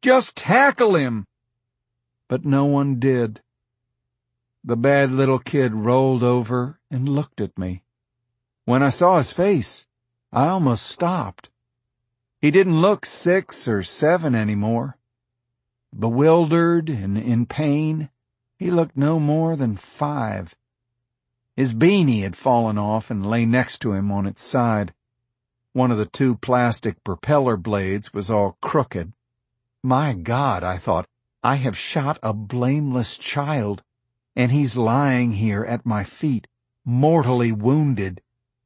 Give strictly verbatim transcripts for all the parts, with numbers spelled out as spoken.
Just tackle him!" But no one did. The bad little kid rolled over and looked at me. When I saw his face, I almost stopped. He didn't look six or seven anymore. Bewildered and in pain, he looked no more than five. His beanie had fallen off and lay next to him on its side. One of the two plastic propeller blades was all crooked. My God, I thought, I have shot a blameless child, and he's lying here at my feet, mortally wounded.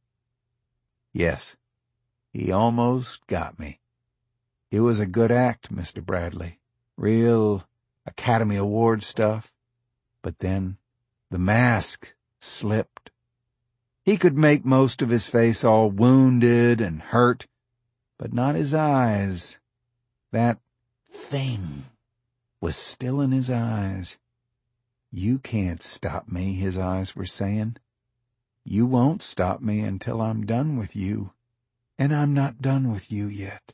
Yes, he almost got me. It was a good act, Mister Bradley. Real Academy Award stuff. But then the mask slipped. He could make most of his face all wounded and hurt, but not his eyes. That thing was still in his eyes. "You can't stop me," his eyes were saying. "You won't stop me until I'm done with you, and I'm not done with you yet."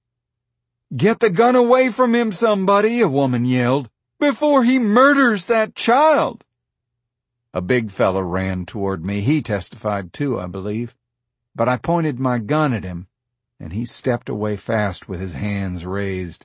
"Get the gun away from him, somebody," a woman yelled, "before he murders that child." A big fellow ran toward me. He testified too, I believe. But I pointed my gun at him, and he stepped away fast with his hands raised.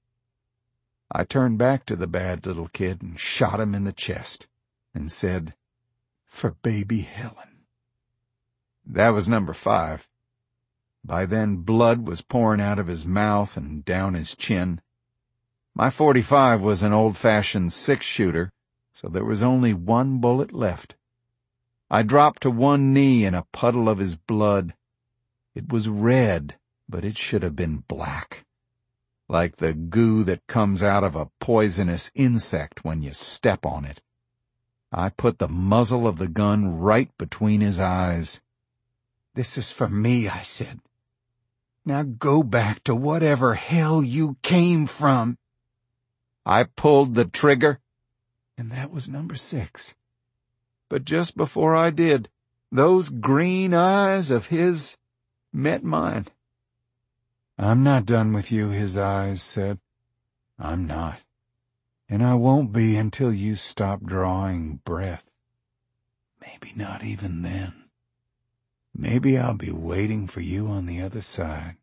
I turned back to the bad little kid and shot him in the chest and said, "For baby Helen." That was number five. By then blood was pouring out of his mouth and down his chin. My forty-five was an old-fashioned six-shooter, so there was only one bullet left. I dropped to one knee in a puddle of his blood. It was red, but it should have been black, like the goo that comes out of a poisonous insect when you step on it. I put the muzzle of the gun right between his eyes. "This is for me," I said. "Now go back to whatever hell you came from." I pulled the trigger, and that was number six. But just before I did, those green eyes of his met mine. "I'm not done with you," his eyes said. "I'm not. And I won't be until you stop drawing breath. Maybe not even then. Maybe I'll be waiting for you on the other side."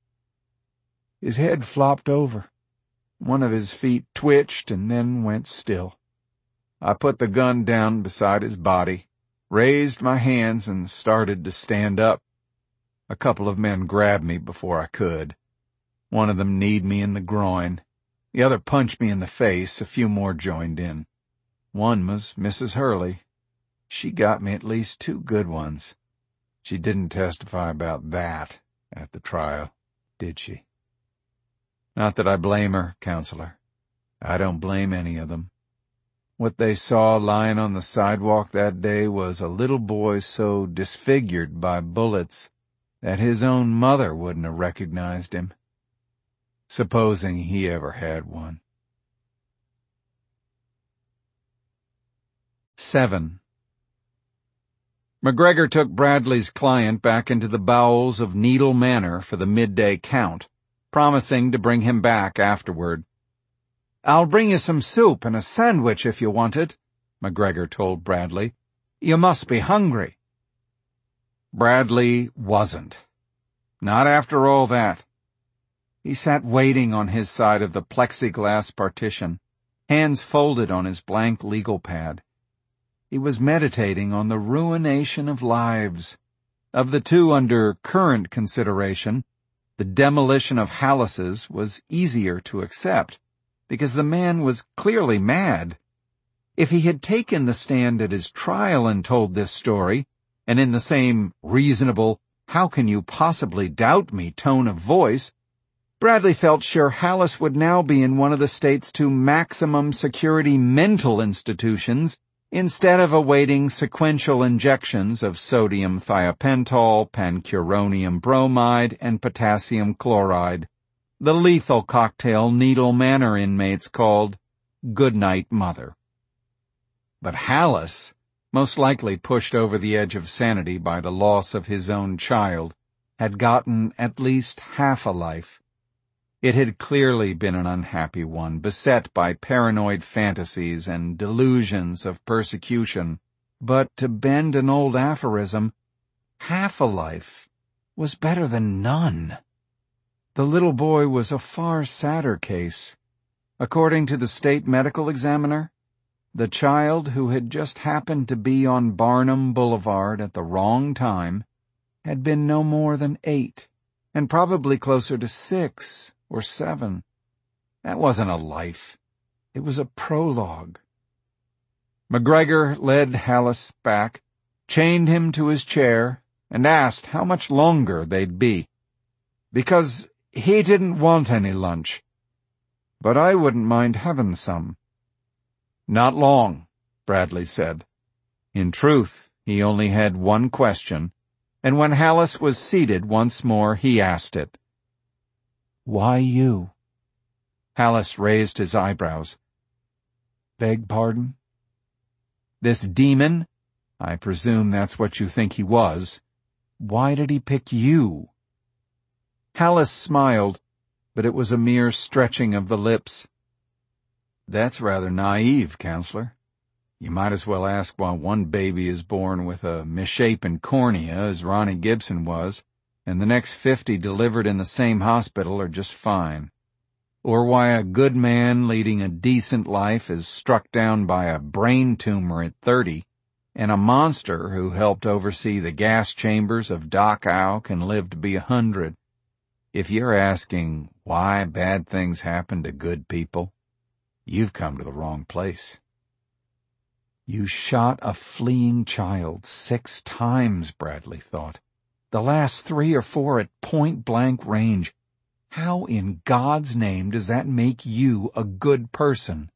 His head flopped over. One of his feet twitched and then went still. I put the gun down beside his body, raised my hands, and started to stand up. A couple of men grabbed me before I could. One of them kneed me in the groin. The other punched me in the face. A few more joined in. One was Missus Hurley. She got me at least two good ones. She didn't testify about that at the trial, did she? Not that I blame her, Counselor. I don't blame any of them. What they saw lying on the sidewalk that day was a little boy so disfigured by bullets that his own mother wouldn't have recognized him, supposing he ever had one. Seven. McGregor took Bradley's client back into the bowels of Needle Manor for the midday count, promising to bring him back afterward. "I'll bring you some soup and a sandwich if you want it," McGregor told Bradley. "You must be hungry." Bradley wasn't. Not after all that. He sat waiting on his side of the plexiglass partition, hands folded on his blank legal pad. He was meditating on the ruination of lives. Of the two under current consideration, the demolition of Hallis's was easier to accept, because the man was clearly mad. If he had taken the stand at his trial and told this story, and in the same reasonable, "how can you possibly doubt me" tone of voice, Bradley felt sure Hallis would now be in one of the state's two maximum security mental institutions instead of awaiting sequential injections of sodium thiopental, pancuronium bromide, and potassium chloride, the lethal cocktail Needle Manor inmates called Goodnight Mother. But Hallis, most likely pushed over the edge of sanity by the loss of his own child, had gotten at least half a life. It had clearly been an unhappy one, beset by paranoid fantasies and delusions of persecution. But to bend an old aphorism, half a life was better than none. The little boy was a far sadder case. According to the state medical examiner, the child who had just happened to be on Barnum Boulevard at the wrong time had been no more than eight, and probably closer to six or seven. That wasn't a life. It was a prologue. McGregor led Halas back, chained him to his chair, and asked how much longer they'd be. Because he didn't want any lunch. But I wouldn't mind having some. Not long, Bradley said. In truth, he only had one question, and when Halas was seated once more, he asked it. Why you? Halas raised his eyebrows. Beg pardon? This demon, I presume that's what you think he was, why did he pick you? Halas smiled, but it was a mere stretching of the lips. That's rather naive, Counselor. You might as well ask why one baby is born with a misshapen cornea, as Ronnie Gibson was, and the next fifty delivered in the same hospital are just fine. Or why a good man leading a decent life is struck down by a brain tumor at thirty, and a monster who helped oversee the gas chambers of Dachau can live to be a hundred. If you're asking why bad things happen to good people, you've come to the wrong place. You shot a fleeing child six times, Bradley thought. The last three or four at point-blank range. How in God's name does that make you a good person?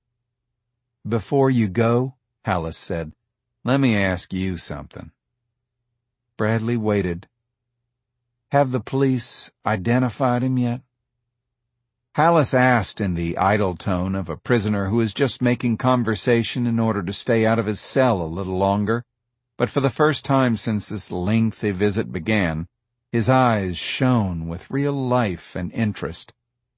Before you go, Halas said, let me ask you something. Bradley waited. Have the police identified him yet? Halas asked in the idle tone of a prisoner who is just making conversation in order to stay out of his cell a little longer, but for the first time since this lengthy visit began, his eyes shone with real life and interest.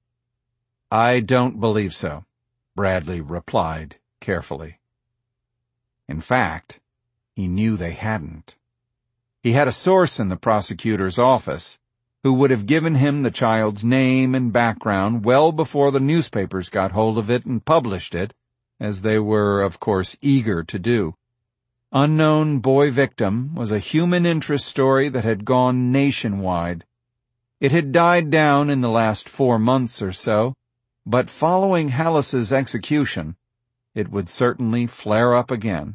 I don't believe so, Bradley replied carefully. In fact, he knew they hadn't. He had a source in the prosecutor's office who would have given him the child's name and background well before the newspapers got hold of it and published it, as they were, of course, eager to do. Unknown Boy Victim was a human interest story that had gone nationwide. It had died down in the last four months or so, but following Halas's execution, it would certainly flare up again.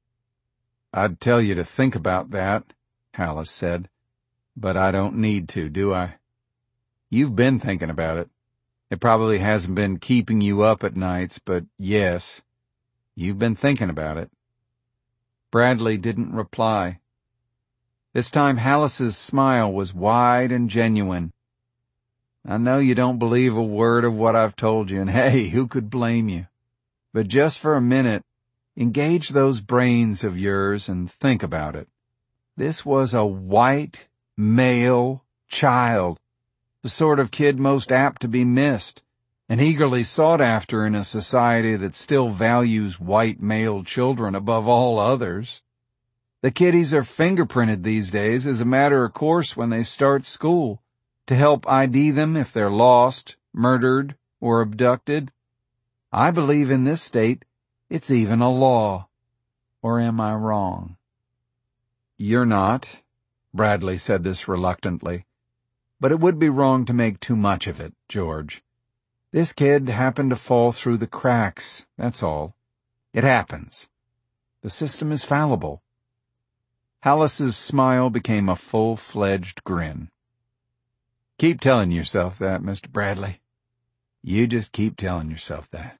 I'd tell you to think about that, Halas said, but I don't need to, do I? You've been thinking about it. It probably hasn't been keeping you up at nights, but yes, you've been thinking about it. Bradley didn't reply. This time Halas's smile was wide and genuine. I know you don't believe a word of what I've told you, and hey, who could blame you? But just for a minute, engage those brains of yours and think about it. This was a white, male child, the sort of kid most apt to be missed, and eagerly sought after in a society that still values white male children above all others. The kiddies are fingerprinted these days as a matter of course when they start school, to help I D them if they're lost, murdered, or abducted. I believe in this state it's even a law. Or am I wrong? You're not. Bradley said this reluctantly. But it would be wrong to make too much of it, George. This kid happened to fall through the cracks, that's all. It happens. The system is fallible. Halas's smile became a full-fledged grin. Keep telling yourself that, Mister Bradley. You just keep telling yourself that.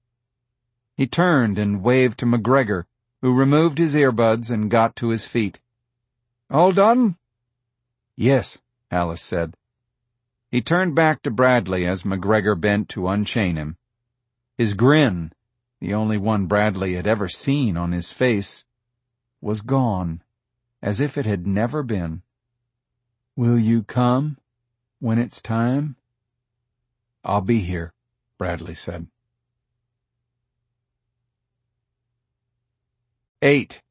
He turned and waved to McGregor, who removed his earbuds and got to his feet. All done? Yes, Halas said. He turned back to Bradley as McGregor bent to unchain him. His grin, the only one Bradley had ever seen on his face, was gone, as if it had never been. Will you come when it's time? I'll be here," Bradley said. Eight.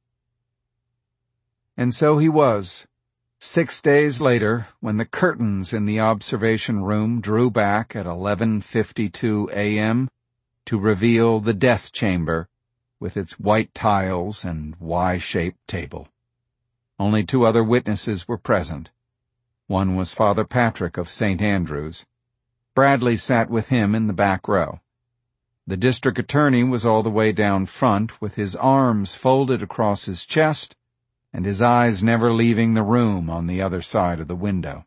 And so he was. Six days later, when the curtains in the observation room drew back at eleven fifty-two a m to reveal the death chamber with its white tiles and Y-shaped table. Only two other witnesses were present. One was Father Patrick of Saint Andrew's. Bradley sat with him in the back row. The district attorney was all the way down front with his arms folded across his chest and his eyes never leaving the room on the other side of the window.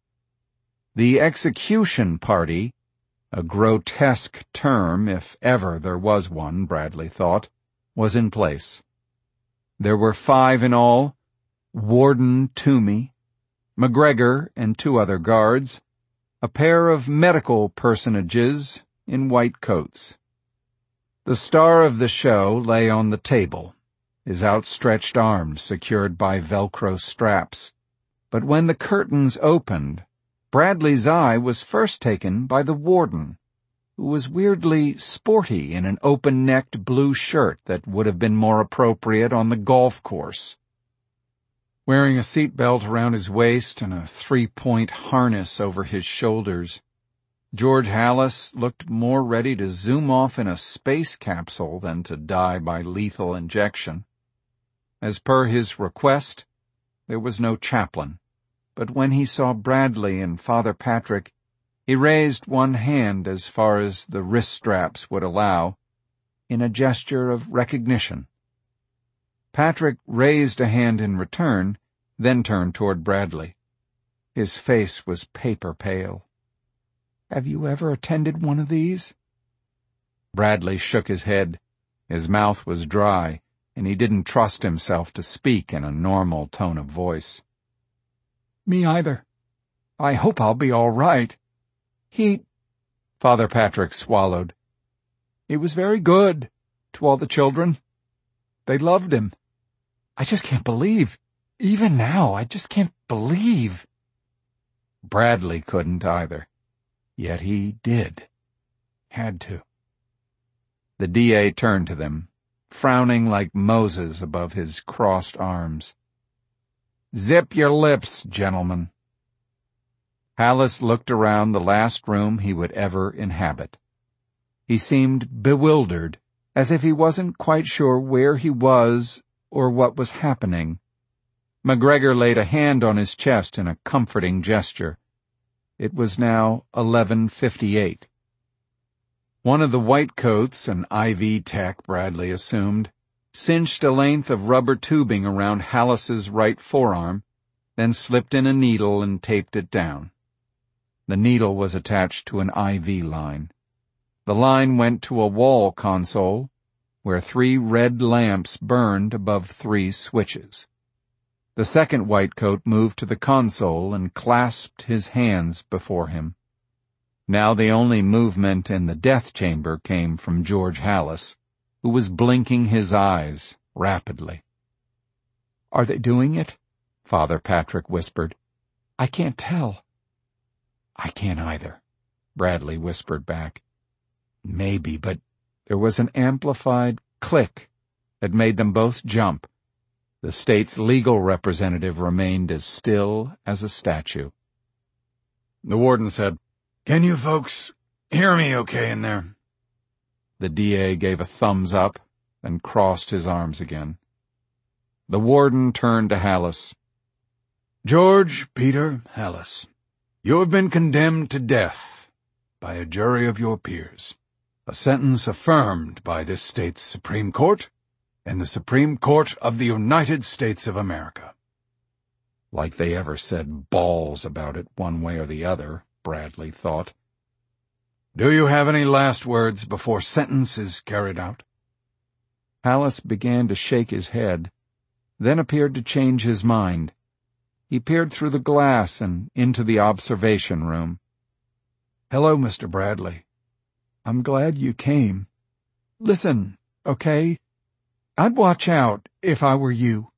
The execution party, a grotesque term if ever there was one, Bradley thought, was in place. There were five in all: Warden Toomey, McGregor and two other guards, a pair of medical personages in white coats. The star of the show lay on the table, his outstretched arms secured by Velcro straps. But when the curtains opened, Bradley's eye was first taken by the warden, who was weirdly sporty in an open-necked blue shirt that would have been more appropriate on the golf course. Wearing a seatbelt around his waist and a three-point harness over his shoulders, George Halas looked more ready to zoom off in a space capsule than to die by lethal injection. As per his request, there was no chaplain, but when he saw Bradley and Father Patrick, he raised one hand as far as the wrist straps would allow, in a gesture of recognition. Patrick raised a hand in return, then turned toward Bradley. His face was paper pale. "Have you ever attended one of these?" Bradley shook his head. His mouth was dry, and he didn't trust himself to speak in a normal tone of voice. "Me either. I hope I'll be all right. He—" Father Patrick swallowed. "He was very good to all the children. They loved him. I just can't believe, even now, I just can't believe." Bradley couldn't either. Yet he did. Had to. The D A turned to them, frowning like Moses above his crossed arms. "Zip your lips, gentlemen." Halas looked around the last room he would ever inhabit. He seemed bewildered, as if he wasn't quite sure where he was or what was happening. McGregor laid a hand on his chest in a comforting gesture. It was now eleven fifty-eight. One of the white coats, an I V tech, Bradley assumed, cinched a length of rubber tubing around Halas's right forearm, then slipped in a needle and taped it down. The needle was attached to an I V line. The line went to a wall console, where three red lamps burned above three switches. The second white coat moved to the console and clasped his hands before him. Now the only movement in the death chamber came from George Halas, who was blinking his eyes rapidly. "Are they doing it?" Father Patrick whispered. "I can't tell." "I can't either," Bradley whispered back. Maybe, but there was an amplified click that made them both jump. The state's legal representative remained as still as a statue. The warden said, "Can you folks hear me okay in there?" The D A gave a thumbs up, then crossed his arms again. The warden turned to Halas. "George Peter Halas, you have been condemned to death by a jury of your peers, a sentence affirmed by this state's Supreme Court and the Supreme Court of the United States of America." Like they ever said balls about it one way or the other, Bradley thought. "Do you have any last words before sentence is carried out?" Halas began to shake his head, then appeared to change his mind. He peered through the glass and into the observation room. "Hello, Mister Bradley. I'm glad you came. Listen, okay? I'd watch out if I were you.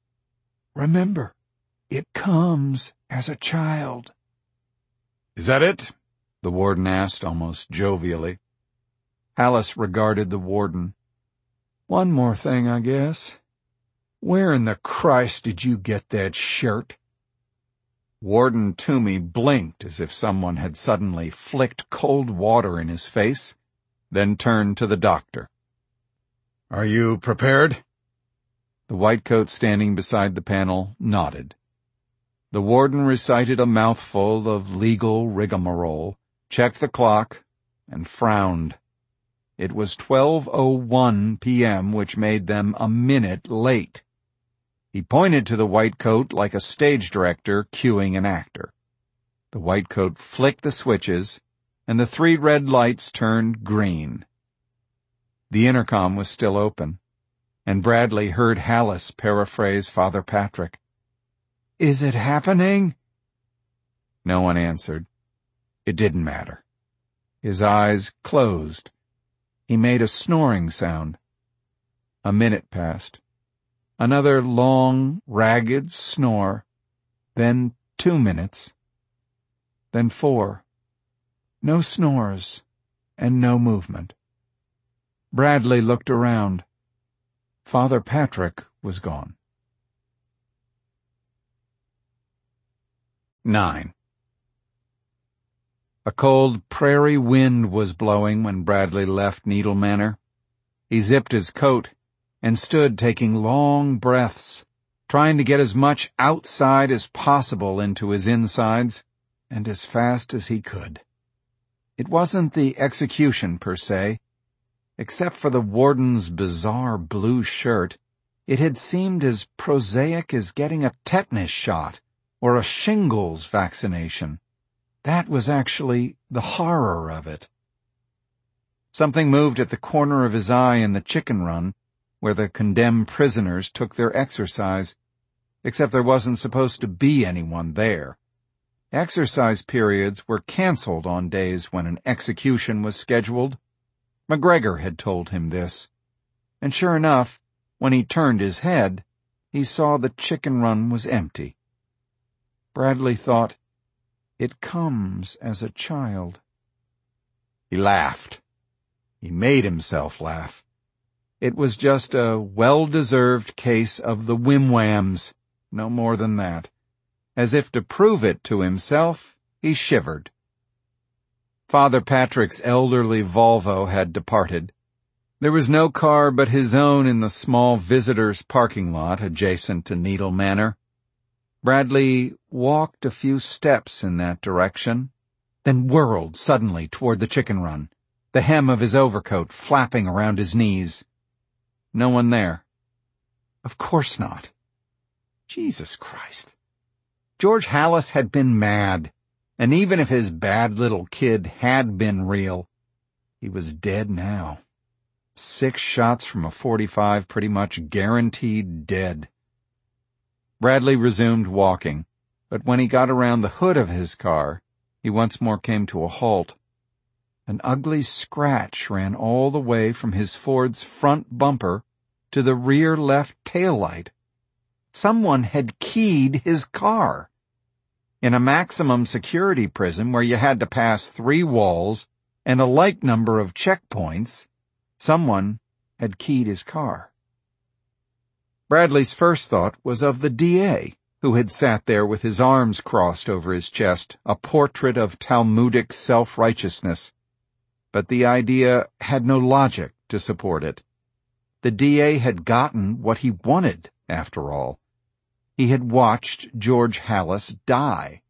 Remember, it comes as a child." "Is that it? the warden asked almost jovially. Hallis regarded the warden. One more thing, I guess. Where in the Christ did you get that shirt? Warden Toomey blinked as if someone had suddenly flicked cold water in his face, then turned to the doctor. Are you prepared? The whitecoat standing beside the panel nodded. The warden recited a mouthful of legal rigmarole, checked the clock, and frowned. It was twelve oh one p.m., which made them a minute late. He pointed to the whitecoat like a stage director cueing an actor. The whitecoat flicked the switches, and the three red lights turned green. The intercom was still open, and Bradley heard Hallis paraphrase Father Patrick. Is it happening? No one answered. It didn't matter. His eyes closed. He made a snoring sound. A minute passed. Another long, ragged snore. Then two minutes. Then four. No snores, and no movement. Bradley looked around. Father Patrick was gone. Nine. A cold prairie wind was blowing when Bradley left Needle Manor. He zipped his coat and stood taking long breaths, trying to get as much outside as possible into his insides, and as fast as he could. It wasn't the execution per se. Except for the warden's bizarre blue shirt, it had seemed as prosaic as getting a tetanus shot or a shingles vaccination. That was actually the horror of it. Something moved at the corner of his eye in the chicken run, where the condemned prisoners took their exercise, except there wasn't supposed to be anyone there. Exercise periods were canceled on days when an execution was scheduled. McGregor had told him this, and sure enough, when he turned his head, he saw the chicken run was empty. Bradley thought, it comes as a child. He laughed. He made himself laugh. It was just a well-deserved case of the whim-whams, no more than that. As if to prove it to himself, he shivered. Father Patrick's elderly Volvo had departed. There was no car but his own in the small visitors' parking lot adjacent to Needle Manor. Bradley walked a few steps in that direction, then whirled suddenly toward the chicken run, the hem of his overcoat flapping around his knees. No one there. Of course not. Jesus Christ. George Hallis had been mad, and even if his bad little kid had been real, he was dead now. Six shots from a forty-five pretty much guaranteed dead. Bradley resumed walking, but when he got around the hood of his car, he once more came to a halt. An ugly scratch ran all the way from his Ford's front bumper to the rear left taillight. Someone had keyed his car. In a maximum security prison where you had to pass three walls and a like number of checkpoints, someone had keyed his car. Bradley's first thought was of the D A, who had sat there with his arms crossed over his chest, a portrait of Talmudic self-righteousness. But the idea had no logic to support it. The D A had gotten what he wanted, after all. He had watched George Hallis die.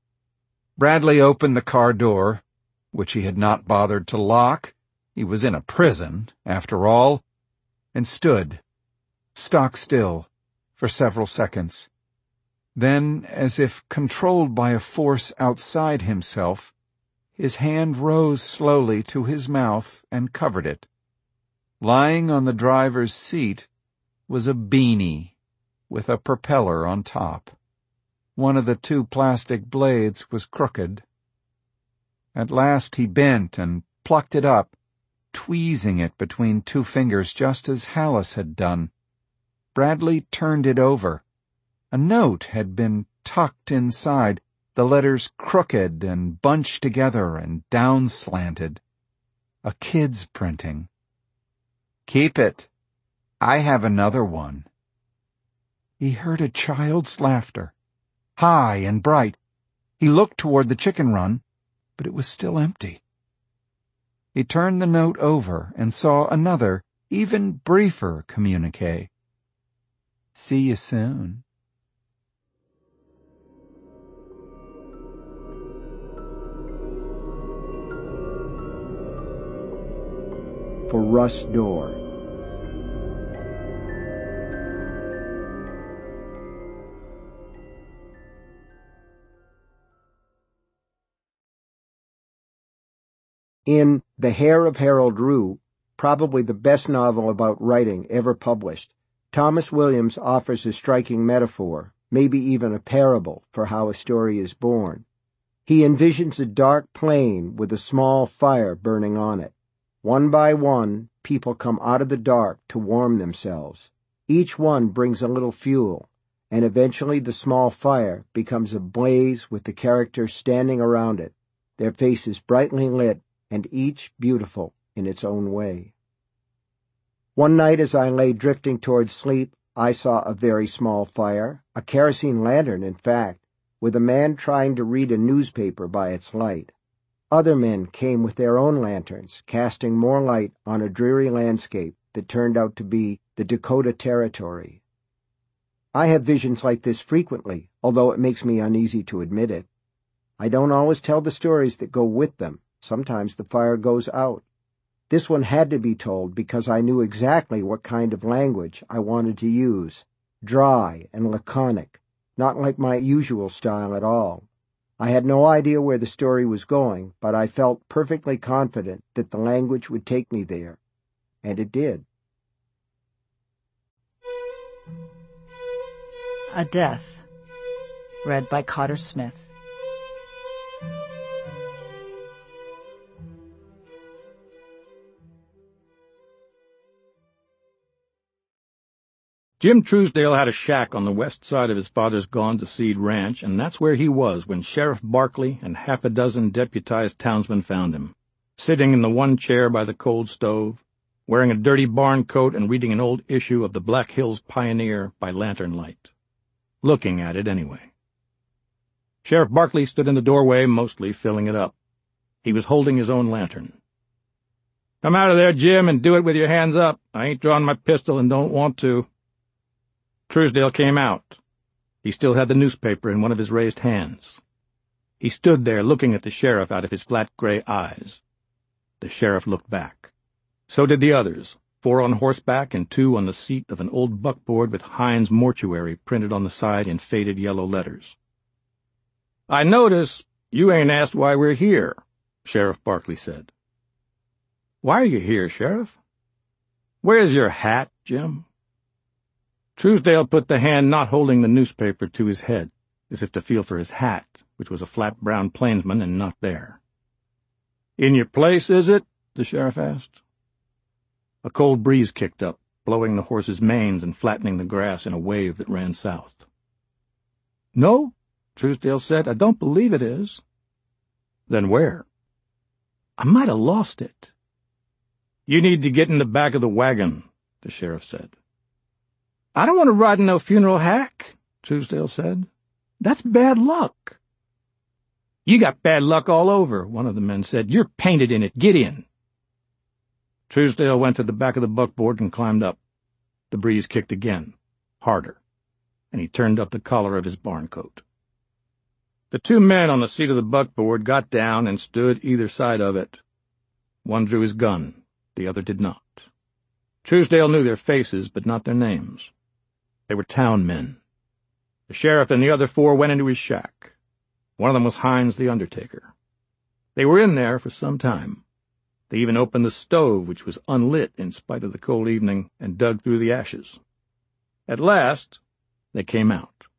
Bradley opened the car door, which he had not bothered to lock. He was in a prison, after all, and stood, stock still, for several seconds. Then, as if controlled by a force outside himself, his hand rose slowly to his mouth and covered it. Lying on the driver's seat was a beanie with a propeller on top. One of the two plastic blades was crooked. At last he bent and plucked it up, tweezing it between two fingers just as Hallis had done. Bradley turned it over. A note had been tucked inside, the letters crooked and bunched together and down-slanted. A kid's printing. "Keep it. I have another one." He heard a child's laughter, high and bright. He looked toward the chicken run, but it was still empty. He turned the note over and saw another, even briefer communique. "See you soon." For Russ Dorr. In The Hair of Harold Rue, probably the best novel about writing ever published, Thomas Williams offers a striking metaphor, maybe even a parable, for how a story is born. He envisions a dark plain with a small fire burning on it. One by one, people come out of the dark to warm themselves. Each one brings a little fuel, and eventually the small fire becomes a blaze with the characters standing around it, their faces brightly lit and each beautiful in its own way. One night as I lay drifting toward sleep, I saw a very small fire, a kerosene lantern in fact, with a man trying to read a newspaper by its light. Other men came with their own lanterns, casting more light on a dreary landscape that turned out to be the Dakota Territory. I have visions like this frequently, although it makes me uneasy to admit it. I don't always tell the stories that go with them. Sometimes the fire goes out. This one had to be told because I knew exactly what kind of language I wanted to use. Dry and laconic, not like my usual style at all. I had no idea where the story was going, but I felt perfectly confident that the language would take me there. And it did. A Death, read by Cotter Smith. Jim Truesdale had a shack on the west side of his father's gone-to-seed ranch, and that's where he was when Sheriff Barkley and half a dozen deputized townsmen found him, sitting in the one chair by the cold stove, wearing a dirty barn coat and reading an old issue of the Black Hills Pioneer by lantern light. Looking at it, anyway. Sheriff Barkley stood in the doorway, mostly filling it up. He was holding his own lantern. "Come out of there, Jim, and do it with your hands up. I ain't drawn my pistol and don't want to." Truesdale came out. He still had the newspaper in one of his raised hands. He stood there looking at the sheriff out of his flat gray eyes. The sheriff looked back. So did the others, four on horseback and two on the seat of an old buckboard with Hines Mortuary printed on the side in faded yellow letters. "I notice you ain't asked why we're here," Sheriff Barkley said. "Why are you here, Sheriff?" "Where's your hat, Jim?" Truesdale put the hand not holding the newspaper to his head, as if to feel for his hat, which was a flat brown plainsman and not there. "In your place, is it?" the sheriff asked. A cold breeze kicked up, blowing the horses' manes and flattening the grass in a wave that ran south. "No," Truesdale said, "I don't believe it is." "Then where?" "I might have lost it." "You need to get in the back of the wagon," the sheriff said. "I don't want to ride in no funeral hack," Truesdale said. "That's bad luck." "You got bad luck all over," one of the men said. "You're painted in it. Get in." Truesdale went to the back of the buckboard and climbed up. The breeze kicked again, harder, and he turned up the collar of his barn coat. The two men on the seat of the buckboard got down and stood either side of it. One drew his gun, the other did not. Truesdale knew their faces, but not their names. They were town men. The sheriff and the other four went into his shack. One of them was Hines the undertaker. They were in there for some time. They even opened the stove, which was unlit in spite of the cold evening, and dug through the ashes. At last, they came out.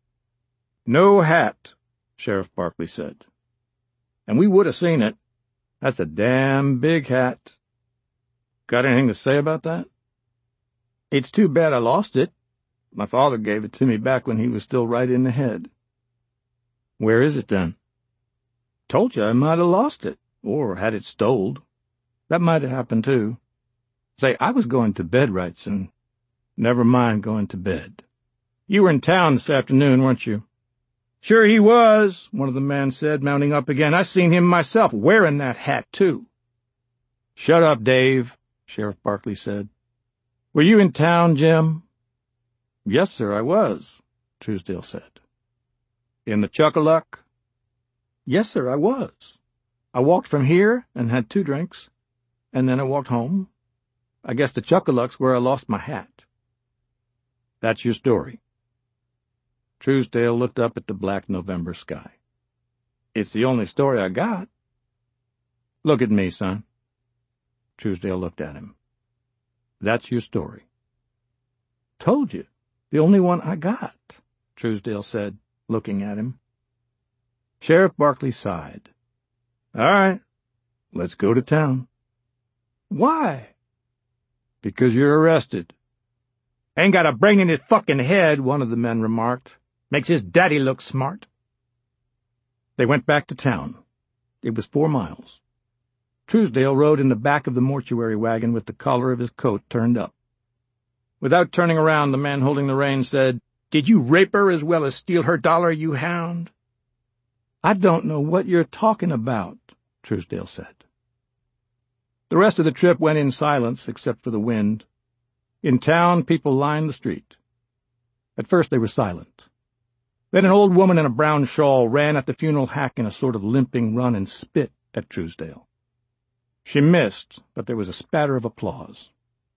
"No hat," Sheriff Barkley said. "And we would have seen it. That's a damn big hat. Got anything to say about that?" "It's too bad I lost it. My father gave it to me back when he was still right in the head." Where is it, then? Told you I might have lost it, or had it stoled. That might have happened, too. Say, I was going to bed, Wrightson. Never mind going to bed. You were in town this afternoon, weren't you? Sure he was, one of the men said, mounting up again. I seen him myself, wearing that hat, too. Shut up, Dave, Sheriff Barkley said. Were you in town, Jim? Yes, sir, I was, Truesdale said. In the Chuckaluck? Yes, sir, I was. I walked from here and had two drinks, and then I walked home. I guess the Chuckaluck's where I lost my hat. That's your story. Truesdale looked up at the black November sky. It's the only story I got. Look at me, son. Truesdale looked at him. That's your story. Told you. The only one I got, Truesdale said, looking at him. Sheriff Barkley sighed. All right, let's go to town. Why? Because you're arrested. Ain't got a brain in his fucking head, one of the men remarked. Makes his daddy look smart. They went back to town. It was four miles. Truesdale rode in the back of the mortuary wagon with the collar of his coat turned up. Without turning around, the man holding the reins said, Did you rape her as well as steal her dollar, you hound? I don't know what you're talking about, Truesdale said. The rest of the trip went in silence, except for the wind. In town, people lined the street. At first they were silent. Then an old woman in a brown shawl ran at the funeral hack in a sort of limping run and spit at Truesdale. She missed, but there was a spatter of applause.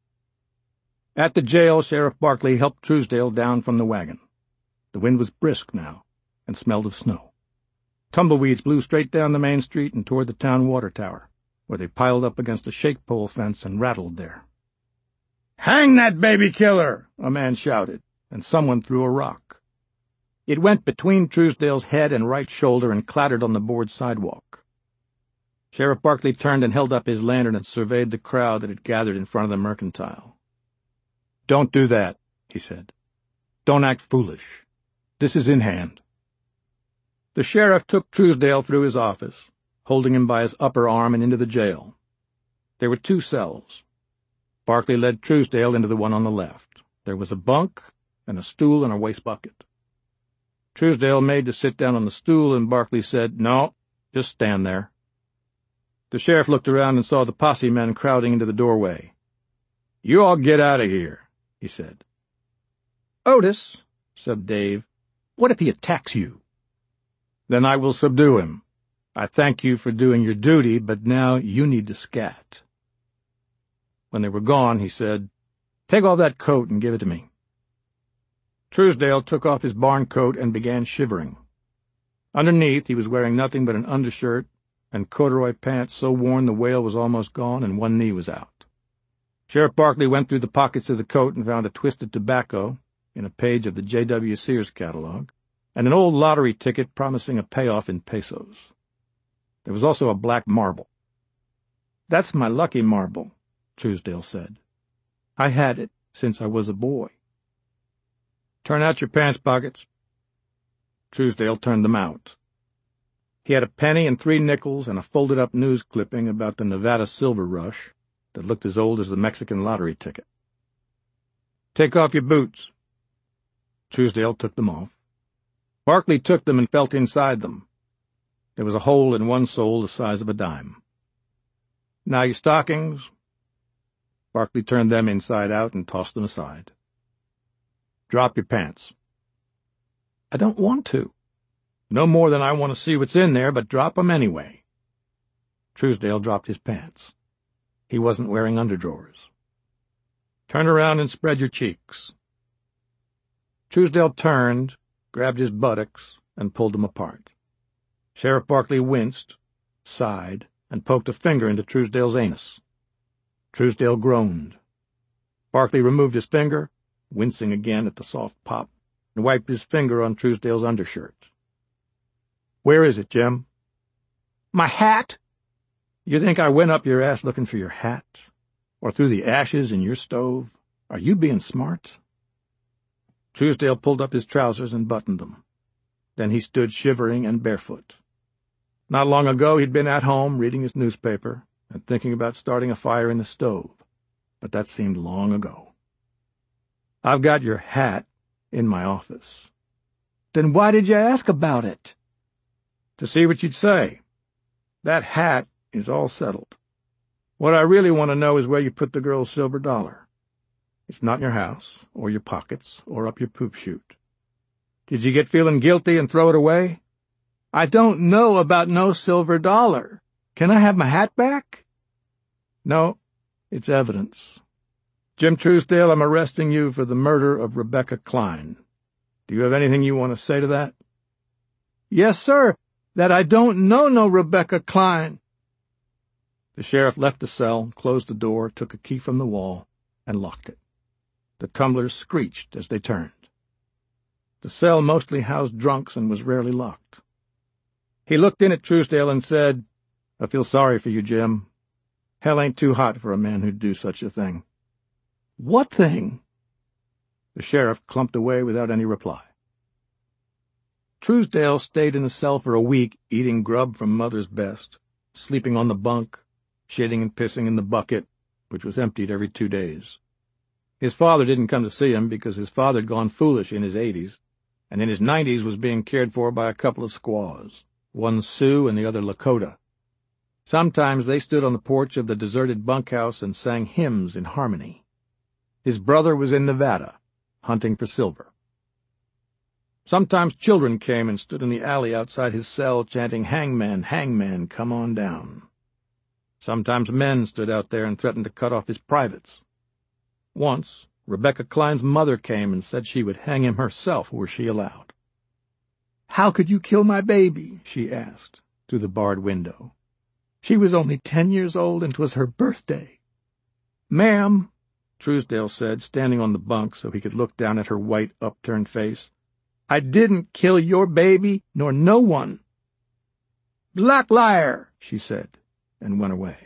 At the jail, Sheriff Barkley helped Truesdale down from the wagon. The wind was brisk now, and smelled of snow. Tumbleweeds blew straight down the main street and toward the town water tower, where they piled up against a shake-pole fence and rattled there. "Hang that baby killer!" a man shouted, and someone threw a rock. It went between Truesdale's head and right shoulder and clattered on the board sidewalk. Sheriff Barkley turned and held up his lantern and surveyed the crowd that had gathered in front of the Mercantile. "Don't do that," he said. "Don't act foolish. This is in hand." The sheriff took Truesdale through his office, holding him by his upper arm and into the jail. There were two cells. Barkley led Truesdale into the one on the left. There was a bunk and a stool and a waste bucket. Truesdale made to sit down on the stool, and Barkley said, "No, just stand there." The sheriff looked around and saw the posse men crowding into the doorway. "You all get out of here," he said. "Otis," said Dave, "what if he attacks you?" "Then I will subdue him. I thank you for doing your duty, but now you need to scat." When they were gone, he said, "Take off that coat and give it to me." Truesdale took off his barn coat and began shivering. Underneath, he was wearing nothing but an undershirt and corduroy pants so worn the wale was almost gone and one knee was out. Sheriff Barkley went through the pockets of the coat and found a twisted tobacco in a page of the J W Sears catalog, and an old lottery ticket promising a payoff in pesos. There was also a black marble. "That's my lucky marble," Truesdale said. "I had it since I was a boy." "Turn out your pants pockets." Truesdale turned them out. He had a penny and three nickels and a folded-up news clipping about the Nevada silver rush that looked as old as the Mexican lottery ticket. "Take off your boots." Truesdale took them off. Barkley took them and felt inside them. There was a hole in one sole the size of a dime. "Now your stockings." Barkley turned them inside out and tossed them aside. "Drop your pants." "I don't want to." "No more than I want to see what's in there, but drop 'em anyway." Truesdale dropped his pants. He wasn't wearing underdrawers. "Turn around and spread your cheeks." Truesdale turned, grabbed his buttocks, and pulled them apart. Sheriff Barkley winced, sighed, and poked a finger into Truesdale's anus. Truesdale groaned. Barkley removed his finger, wincing again at the soft pop, and wiped his finger on Truesdale's undershirt. "Where is it, Jim?" "My hat." "You think I went up your ass looking for your hat? Or through the ashes in your stove? Are you being smart?" Truesdale pulled up his trousers and buttoned them. Then he stood shivering and barefoot. Not long ago he'd been at home reading his newspaper and thinking about starting a fire in the stove, but that seemed long ago. "I've got your hat in my office." "Then why did you ask about it?" "To see what you'd say. That hat is all settled. What I really want to know is where you put the girl's silver dollar. It's not in your house, or your pockets, or up your poop chute. Did you get feeling guilty and throw it away?" "I don't know about no silver dollar. Can I have my hat back?" "No, it's evidence. Jim Truesdale, I'm arresting you for the murder of Rebecca Klein. Do you have anything you want to say to that?" "Yes, sir, that I don't know no Rebecca Klein." The sheriff left the cell, closed the door, took a key from the wall, and locked it. The tumblers screeched as they turned. The cell mostly housed drunks and was rarely locked. He looked in at Truesdale and said, "I feel sorry for you, Jim. Hell ain't too hot for a man who'd do such a thing." "What thing?" The sheriff clumped away without any reply. Truesdale stayed in the cell for a week, eating grub from Mother's Best, sleeping on the bunk, shitting and pissing in the bucket, which was emptied every two days. His father didn't come to see him because his father had gone foolish in his eighties, and in his nineties was being cared for by a couple of squaws, one Sioux and the other Lakota. Sometimes they stood on the porch of the deserted bunkhouse and sang hymns in harmony. His brother was in Nevada, hunting for silver. Sometimes children came and stood in the alley outside his cell chanting, "Hangman, hangman, come on down." Sometimes men stood out there and threatened to cut off his privates. Once, Rebecca Klein's mother came and said she would hang him herself were she allowed. "How could you kill my baby?" she asked, through the barred window. "She was only ten years old, and 'twas her birthday." "Ma'am," Truesdale said, standing on the bunk so he could look down at her white, upturned face, "I didn't kill your baby, nor no one." "Black liar," she said, and went away.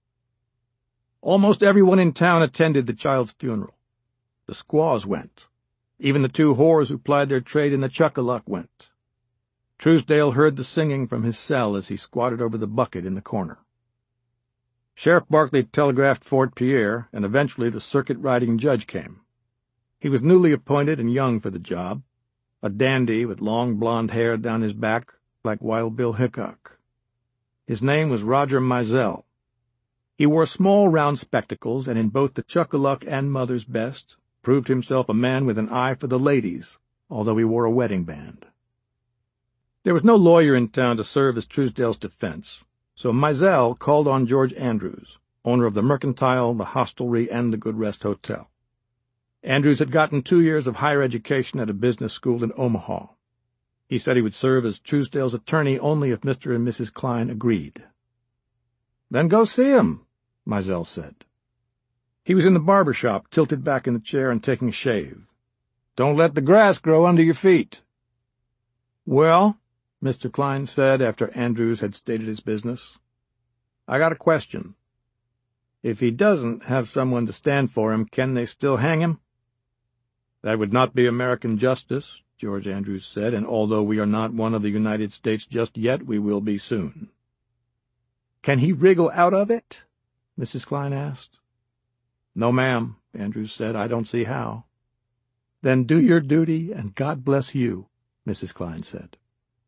Almost everyone in town attended the child's funeral. The squaws went. Even the two whores who plied their trade in the Chuckaluck went. Truesdale heard the singing from his cell as he squatted over the bucket in the corner. Sheriff Barkley telegraphed Fort Pierre, and eventually the circuit-riding judge came. He was newly appointed and young for the job, a dandy with long blonde hair down his back like Wild Bill Hickok. His name was Roger Mizell. He wore small round spectacles, and in both the Chuckaluck and Mother's Best proved himself a man with an eye for the ladies, although he wore a wedding band. There was no lawyer in town to serve as Truesdale's defense, so Mizell called on George Andrews, owner of the Mercantile, the Hostelry, and the Good Rest Hotel. Andrews had gotten two years of higher education at a business school in Omaha. He said he would serve as Truesdale's attorney only if Mister and Missus Klein agreed. "Then go see him," Mizell said. He was in the barber shop, tilted back in the chair and taking a shave. "Don't let the grass grow under your feet." "Well," Mister Klein said after Andrews had stated his business, "I got a question. If he doesn't have someone to stand for him, can they still hang him?" "That would not be American justice," George Andrews said, "and although we are not one of the United States just yet, we will be soon." "Can he wriggle out of it?" Missus Klein asked. "No, ma'am," Andrews said. "I don't see how." "Then do your duty, and God bless you," Missus Klein said.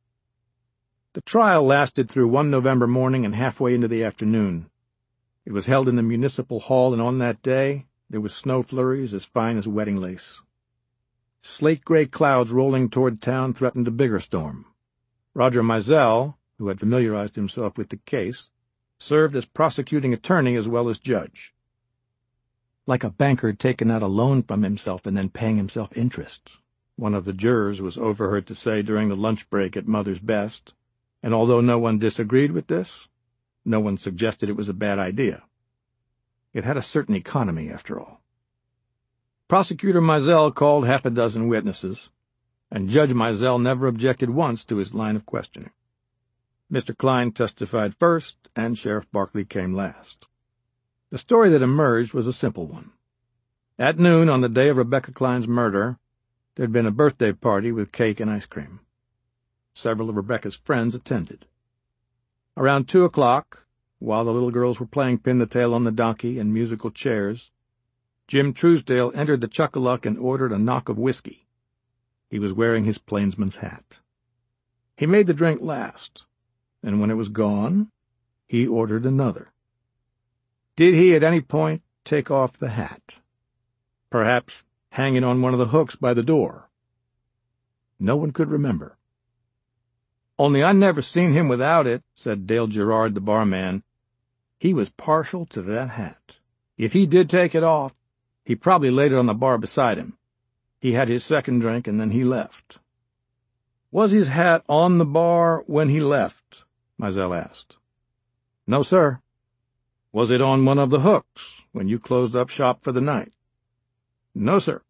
The trial lasted through one November morning and halfway into the afternoon. It was held in the municipal hall, and on that day there was snow flurries as fine as wedding lace. Slate-gray clouds rolling toward town threatened a bigger storm. Roger Mizell, who had familiarized himself with the case, served as prosecuting attorney as well as judge. "Like a banker taking out a loan from himself and then paying himself interest," one of the jurors was overheard to say during the lunch break at Mother's Best, and although no one disagreed with this, no one suggested it was a bad idea. It had a certain economy, after all. Prosecutor Mizell called half a dozen witnesses, and Judge Mizell never objected once to his line of questioning. Mister Klein testified first, and Sheriff Barkley came last. The story that emerged was a simple one. At noon on the day of Rebecca Klein's murder, there had been a birthday party with cake and ice cream. Several of Rebecca's friends attended. Around two o'clock, while the little girls were playing pin-the-tail on the donkey and musical chairs, Jim Truesdale entered the Chuck-a-Luck and ordered a knock of whiskey. He was wearing his plainsman's hat. He made the drink last, and when it was gone, he ordered another. Did he at any point take off the hat? Perhaps hang it on one of the hooks by the door? No one could remember. "Only I never seen him without it," said Dale Gerard, the barman. "He was partial to that hat. If he did take it off, he probably laid it on the bar beside him. He had his second drink, and then he left." "Was his hat on the bar when he left?" Mizell asked. "No, sir." "Was it on one of the hooks when you closed up shop for the night?" "No, sir."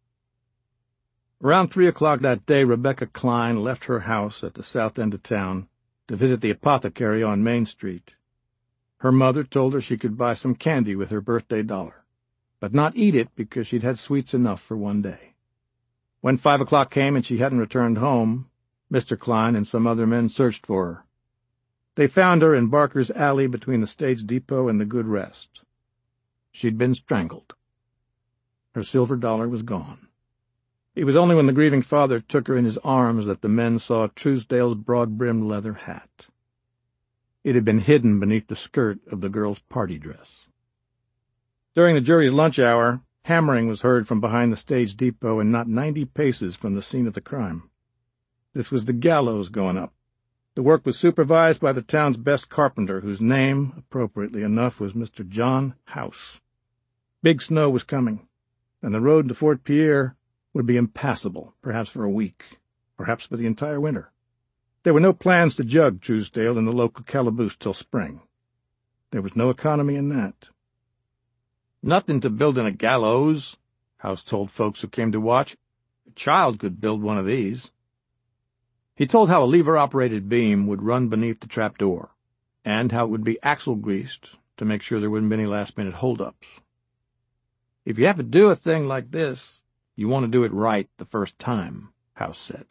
Around three o'clock that day, Rebecca Klein left her house at the south end of town to visit the apothecary on Main Street. Her mother told her she could buy some candy with her birthday dollar, but not eat it because she'd had sweets enough for one day. When five o'clock came and she hadn't returned home, Mister Klein and some other men searched for her. They found her in Barker's Alley between the stage depot and the Good Rest. She'd been strangled. Her silver dollar was gone. It was only when the grieving father took her in his arms that the men saw Truesdale's broad-brimmed leather hat. It had been hidden beneath the skirt of the girl's party dress. During the jury's lunch hour, hammering was heard from behind the stage depot and not ninety paces from the scene of the crime. This was the gallows going up. The work was supervised by the town's best carpenter, whose name, appropriately enough, was Mister John House. Big snow was coming, and the road to Fort Pierre would be impassable, perhaps for a week, perhaps for the entire winter. There were no plans to jug Truesdale in the local calaboose till spring. There was no economy in that. "Nothing to building a gallows," House told folks who came to watch. "A child could build one of these." He told how a lever-operated beam would run beneath the trapdoor, and how it would be axle-greased to make sure there wouldn't be any last-minute hold-ups. "If you have to do a thing like this, you want to do it right the first time," House said.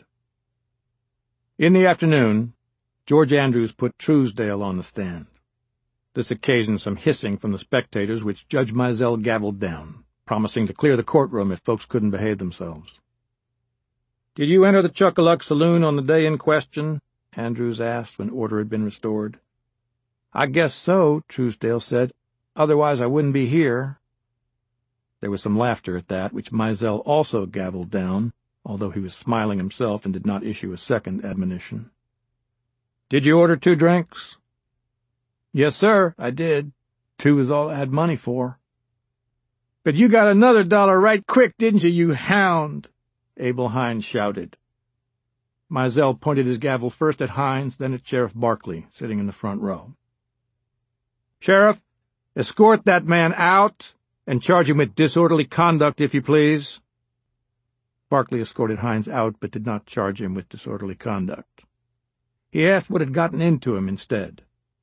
In the afternoon, George Andrews put Truesdale on the stand. This occasioned some hissing from the spectators, which Judge Mizell gavelled down, promising to clear the courtroom if folks couldn't behave themselves. "Did you enter the Chuck-a-Luck saloon on the day in question?" Andrews asked when order had been restored. "I guess so," Truesdale said. "Otherwise I wouldn't be here." There was some laughter at that, which Mizell also gavelled down, although he was smiling himself and did not issue a second admonition. "Did you order two drinks?" "Yes, sir, I did. Two is all I had money for." "But you got another dollar right quick, didn't you, you hound?" Abel Hines shouted. Mizell pointed his gavel first at Hines, then at Sheriff Barkley, sitting in the front row. "Sheriff, escort that man out and charge him with disorderly conduct, if you please." Barkley escorted Hines out, but did not charge him with disorderly conduct. He asked what had gotten into him instead.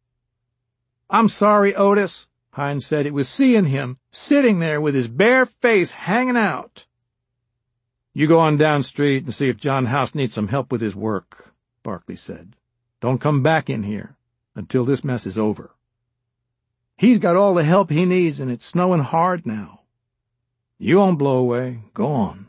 "I'm sorry, Otis," Hines said. "It was seeing him, sitting there with his bare face hanging out." "You go on down street and see if John House needs some help with his work," Barkley said. "Don't come back in here until this mess is over." "He's got all the help he needs, and it's snowing hard now." "You won't blow away. Go on."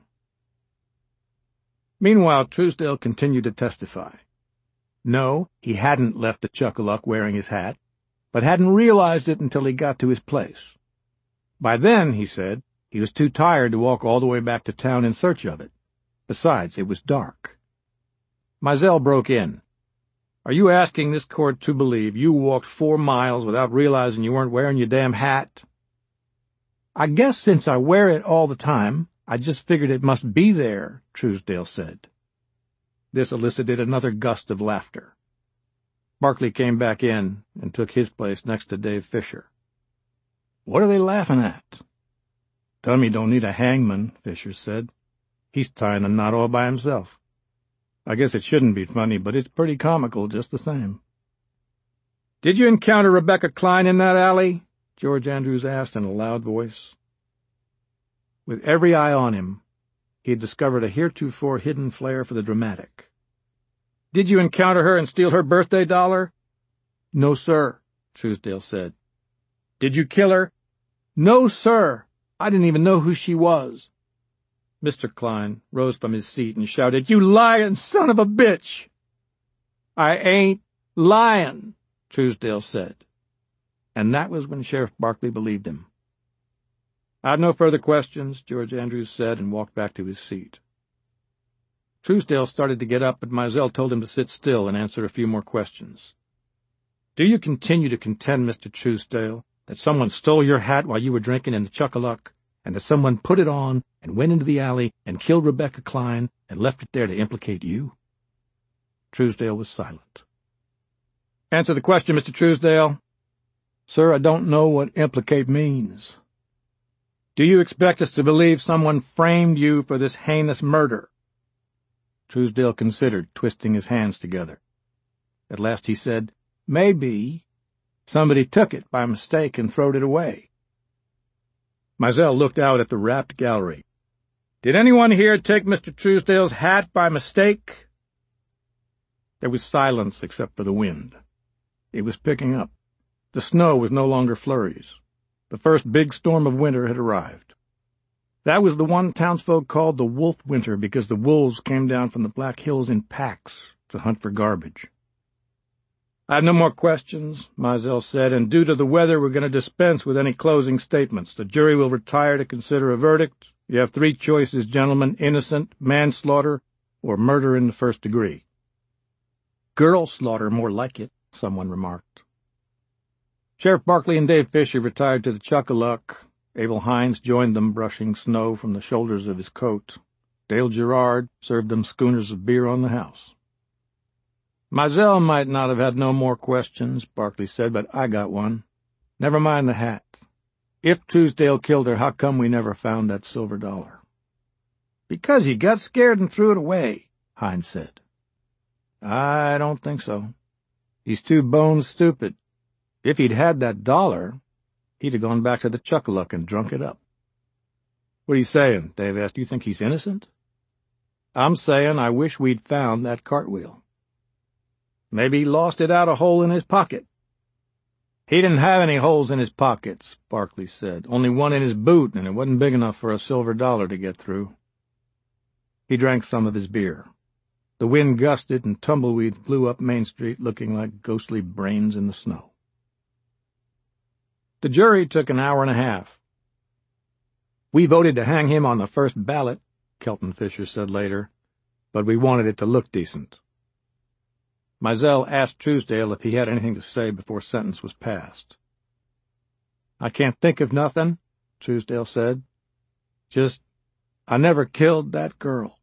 Meanwhile, Truesdale continued to testify. No, he hadn't left the Chuck-a-Luck wearing his hat, but hadn't realized it until he got to his place. By then, he said, he was too tired to walk all the way back to town in search of it. Besides, it was dark. Mizell broke in. "Are you asking this court to believe you walked four miles without realizing you weren't wearing your damn hat?" "I guess since I wear it all the time, I just figured it must be there," Truesdale said. This elicited another gust of laughter. Barkley came back in and took his place next to Dave Fisher. "What are they laughing at?" "Dummy don't need a hangman," Fisher said. "He's tying the knot all by himself. I guess it shouldn't be funny, but it's pretty comical just the same." "Did you encounter Rebecca Klein in that alley?" George Andrews asked in a loud voice. With every eye on him, he had discovered a heretofore hidden flair for the dramatic. Did you encounter her and steal her birthday dollar? No, sir, Truesdale said. Did you kill her? No, sir. I didn't even know who she was. Mister Klein rose from his seat and shouted, You lying son of a bitch! I ain't lying, Truesdale said. And that was when Sheriff Barkley believed him. I have no further questions, George Andrews said, and walked back to his seat. Truesdale started to get up, but Mizell told him to sit still and answer a few more questions. Do you continue to contend, Mister Truesdale, that someone stole your hat while you were drinking in the Chuckaluck, and that someone put it on and went into the alley and killed Rebecca Klein and left it there to implicate you? Truesdale was silent. Answer the question, Mister Truesdale. Sir, I don't know what implicate means. Do you expect us to believe someone framed you for this heinous murder? Truesdale considered, twisting his hands together. At last he said, Maybe somebody took it by mistake and throwed it away. Mizell looked out at the wrapped gallery. Did anyone here take Mister Truesdale's hat by mistake? There was silence except for the wind. It was picking up. The snow was no longer flurries. The first big storm of winter had arrived. That was the one townsfolk called the Wolf Winter because the wolves came down from the Black Hills in packs to hunt for garbage. I have no more questions, Mizell said, and due to the weather we're going to dispense with any closing statements. The jury will retire to consider a verdict. You have three choices, gentlemen, innocent, manslaughter, or murder in the first degree. Girl slaughter, more like it, someone remarked. Sheriff Barkley and Dave Fisher retired to the Chuckaluck. Abel Hines joined them, brushing snow from the shoulders of his coat. Dale Gerard served them schooners of beer on the house. Mizell might not have had no more questions, Barkley said, but I got one. Never mind the hat. If Truesdale killed her, how come we never found that silver dollar? Because he got scared and threw it away, Hines said. I don't think so. He's too bones stupid. If he'd had that dollar, he'd have gone back to the Chuckaluck and drunk it up. What are you saying? Dave asked. Do you think he's innocent? I'm saying I wish we'd found that cartwheel. Maybe he lost it out a hole in his pocket. He didn't have any holes in his pockets, Barkley said. Only one in his boot, and it wasn't big enough for a silver dollar to get through. He drank some of his beer. The wind gusted and tumbleweeds blew up Main Street looking like ghostly brains in the snow. The jury took an hour and a half. We voted to hang him on the first ballot, Kelton Fisher said later, but we wanted it to look decent. Mizell asked Truesdale if he had anything to say before sentence was passed. I can't think of nothing, Truesdale said. Just, I never killed that girl.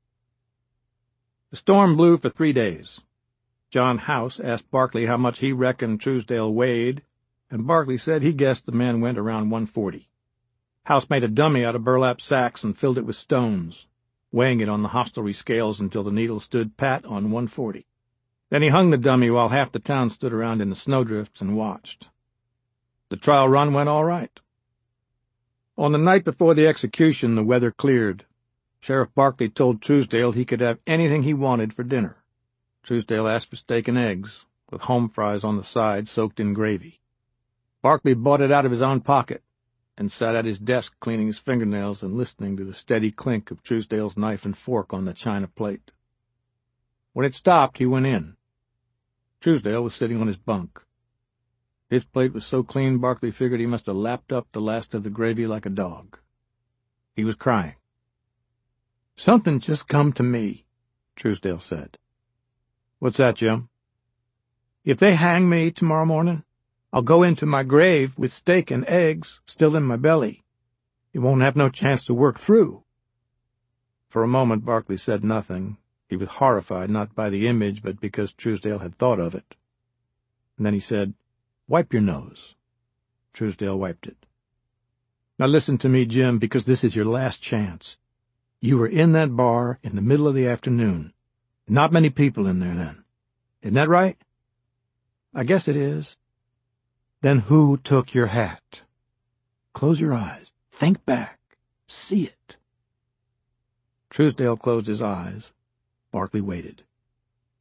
The storm blew for three days. John House asked Barkley how much he reckoned Truesdale weighed, and Barkley said he guessed the man went around one forty. House made a dummy out of burlap sacks and filled it with stones, weighing it on the hostelry scales until the needle stood pat on one forty. Then he hung the dummy while half the town stood around in the snowdrifts and watched. The trial run went all right. On the night before the execution, the weather cleared. Sheriff Barkley told Truesdale he could have anything he wanted for dinner. Truesdale asked for steak and eggs, with home fries on the side soaked in gravy. Barkley bought it out of his own pocket and sat at his desk cleaning his fingernails and listening to the steady clink of Truesdale's knife and fork on the china plate. When it stopped, he went in. Truesdale was sitting on his bunk. His plate was so clean Barkley figured he must have lapped up the last of the gravy like a dog. He was crying. Something just come to me, Truesdale said. What's that, Jim? If they hang me tomorrow morning, I'll go into my grave with steak and eggs still in my belly. It won't have no chance to work through. For a moment Barkley said nothing. He was horrified, not by the image, but because Truesdale had thought of it. And then he said, Wipe your nose. Truesdale wiped it. Now listen to me, Jim, because this is your last chance. You were in that bar in the middle of the afternoon. Not many people in there then. Isn't that right? I guess it is. Then who took your hat? Close your eyes. Think back. See it. Truesdale closed his eyes. Barkley waited.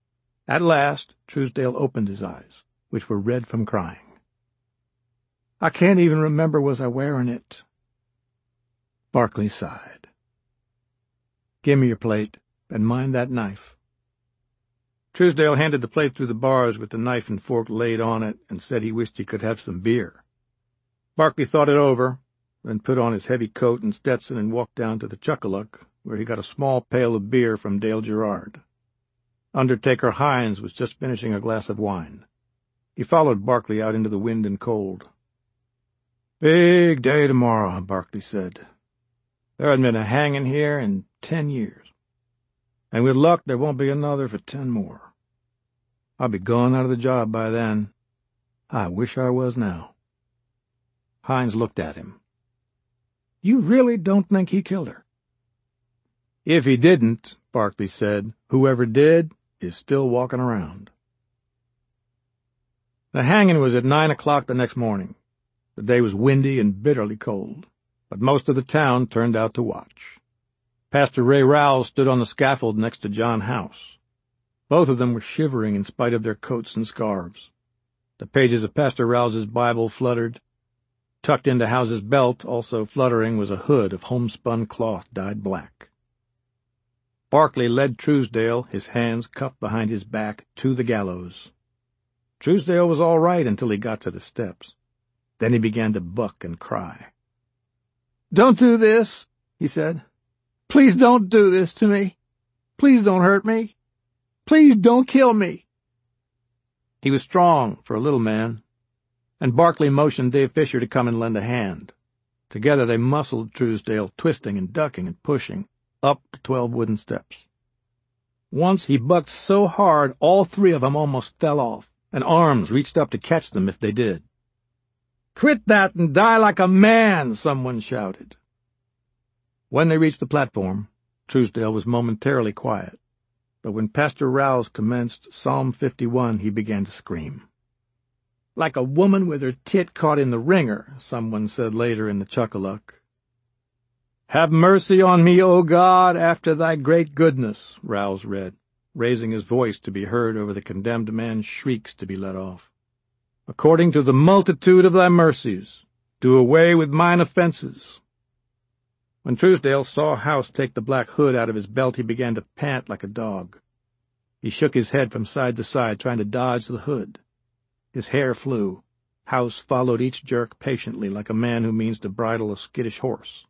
At last, Truesdale opened his eyes, which were red from crying. "I can't even remember was I wearing it." Barkley sighed. "Give me your plate, and mind that knife." Truesdale handed the plate through the bars with the knife and fork laid on it and said he wished he could have some beer. Barkley thought it over, then put on his heavy coat and Stetson and walked down to the Chuckaluck, where he got a small pail of beer from Dale Gerard. Undertaker Hines was just finishing a glass of wine. He followed Barkley out into the wind and cold. "Big day tomorrow," Barkley said. "There hasn't been a hanging here in ten years. And with luck there won't be another for ten more. I'll be gone out of the job by then. I wish I was now." Hines looked at him. "You really don't think he killed her?" "If he didn't," Barkley said, "whoever did is still walking around." The hanging was at nine o'clock the next morning. The day was windy and bitterly cold, but most of the town turned out to watch. Pastor Ray Rouse stood on the scaffold next to John House. Both of them were shivering in spite of their coats and scarves. The pages of Pastor Rouse's Bible fluttered. Tucked into House's belt, also fluttering, was a hood of homespun cloth dyed black. Barkley led Truesdale, his hands cuffed behind his back, to the gallows. Truesdale was all right until he got to the steps. Then he began to buck and cry. "Don't do this," he said. "Please don't do this to me. Please don't hurt me. Please don't kill me." He was strong for a little man, and Barkley motioned Dave Fisher to come and lend a hand. Together they muscled Truesdale, twisting and ducking and pushing, up the twelve wooden steps. Once he bucked so hard all three of them almost fell off, and arms reached up to catch them if they did. "Quit that and die like a man," someone shouted. When they reached the platform, Truesdale was momentarily quiet, but when Pastor Rouse commenced Psalm fifty-one, he began to scream. "Like a woman with her tit caught in the wringer," someone said later in the Chuckaluck. "Have mercy on me, O God, after thy great goodness," Rouse read, raising his voice to be heard over the condemned man's shrieks to be let off. "According to the multitude of thy mercies, do away with mine offenses." When Truesdale saw House take the black hood out of his belt, he began to pant like a dog. He shook his head from side to side, trying to dodge the hood. His hair flew. House followed each jerk patiently, like a man who means to bridle a skittish horse.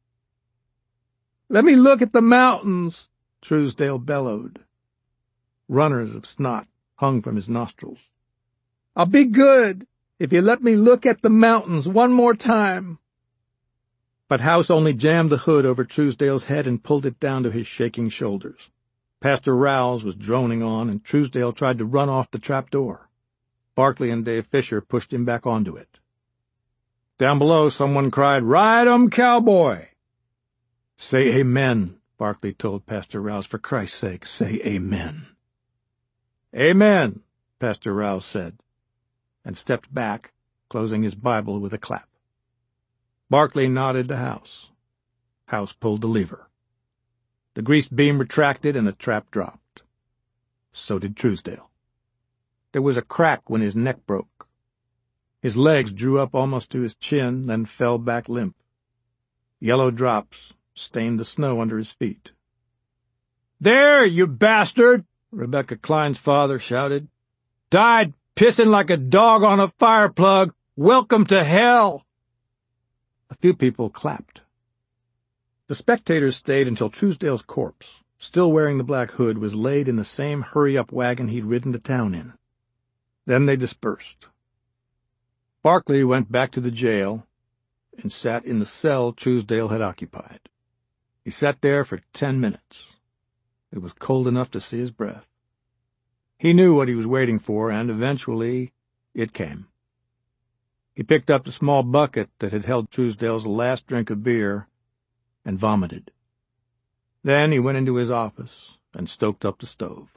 "Let me look at the mountains," Truesdale bellowed. Runners of snot hung from his nostrils. "I'll be good if you let me look at the mountains one more time." But House only jammed the hood over Truesdale's head and pulled it down to his shaking shoulders. Pastor Rouse was droning on, and Truesdale tried to run off the trap door. Barkley and Dave Fisher pushed him back onto it. Down below, someone cried, "Ride 'em, cowboy!" "Say amen," Barkley told Pastor Rouse. "For Christ's sake, say amen." "Amen," Pastor Rouse said, and stepped back, closing his Bible with a clap. Barkley nodded to House. House pulled the lever. The greased beam retracted and the trap dropped. So did Truesdale. There was a crack when his neck broke. His legs drew up almost to his chin, then fell back limp. Yellow drops stained the snow under his feet. "There, you bastard!" Rebecca Klein's father shouted. "Died pissing like a dog on a fire plug. Welcome to hell!" A few people clapped. The spectators stayed until Truesdale's corpse, still wearing the black hood, was laid in the same hurry-up wagon he'd ridden to town in. Then they dispersed. Barkley went back to the jail and sat in the cell Truesdale had occupied. He sat there for ten minutes. It was cold enough to see his breath. He knew what he was waiting for, and eventually it came. He picked up the small bucket that had held Truesdale's last drink of beer and vomited. Then he went into his office and stoked up the stove.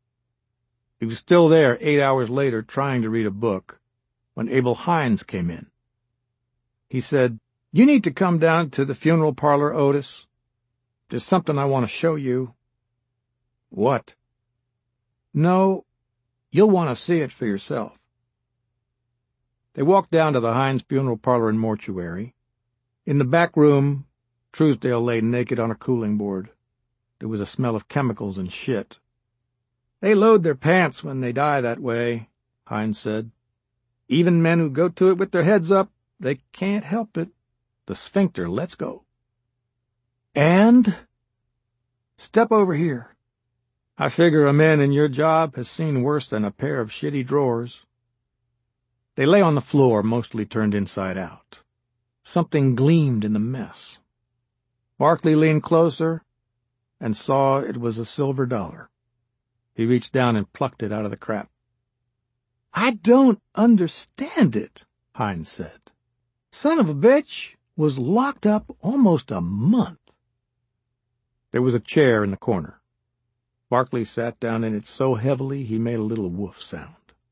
He was still there eight hours later trying to read a book when Abel Hines came in. He said, "You need to come down to the funeral parlor, Otis. There's something I want to show you." "What?" "No, You'll want to see it for yourself. They walked down to the Hines funeral parlor and mortuary. In the back room, Truesdale lay naked on a cooling board. There was a smell of chemicals and shit. They load their pants when they die that way, Hines said. Even men who go to it with their heads up, they can't help it. The sphincter lets go. And? Step over here. I figure a man in your job has seen worse than a pair of shitty drawers. They lay on the floor, mostly turned inside out. Something gleamed in the mess. Barkley leaned closer and saw it was a silver dollar. He reached down and plucked it out of the crap. I don't understand it, Hines said. Son of a bitch was locked up almost a month. There was a chair in the corner. Barkley sat down in it so heavily he made a little woof sound.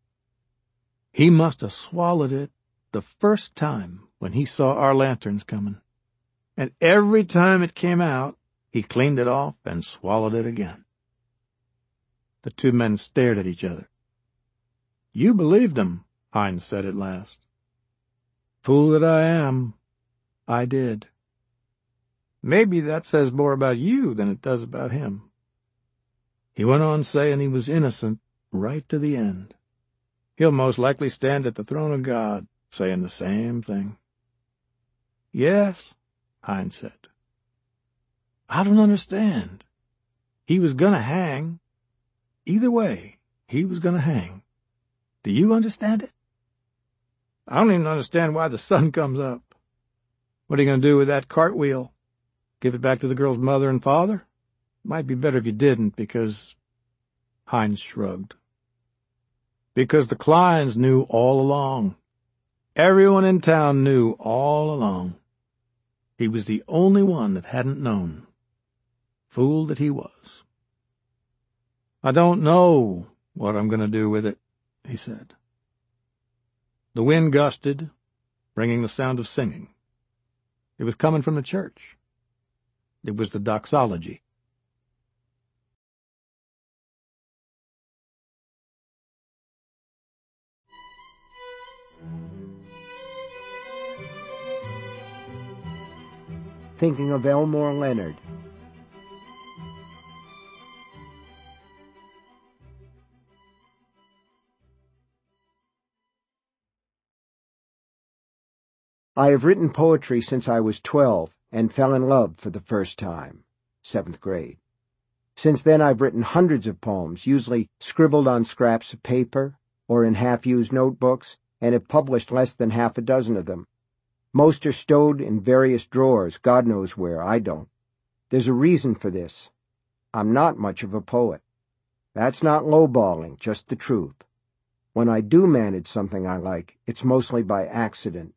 He must have swallowed it the first time when he saw our lanterns coming, and every time it came out, he cleaned it off and swallowed it again. The two men stared at each other. You believed him, Hines said at last. Fool that I am, I did. Maybe that says more about you than it does about him. He went on saying he was innocent right to the end. He'll most likely stand at the throne of God, saying the same thing. Yes, Hines said. I don't understand. He was gonna hang. Either way, he was gonna hang. Do you understand it? I don't even understand why the sun comes up. What are you gonna do with that cartwheel? Give it back to the girl's mother and father? Might be better if you didn't, because... Hines shrugged. Because the Kleins knew all along. Everyone in town knew all along. He was the only one that hadn't known. Fool that he was. I don't know what I'm going to do with it, he said. The wind gusted, bringing the sound of singing. It was coming from the church. It was the doxology. Thinking of Elmore Leonard. I have written poetry since I was twelve and fell in love for the first time, seventh grade. Since then I've written hundreds of poems, usually scribbled on scraps of paper or in half-used notebooks, and have published less than half a dozen of them. Most are stowed in various drawers, God knows where, I don't. There's a reason for this. I'm not much of a poet. That's not lowballing, just the truth. When I do manage something I like, it's mostly by accident.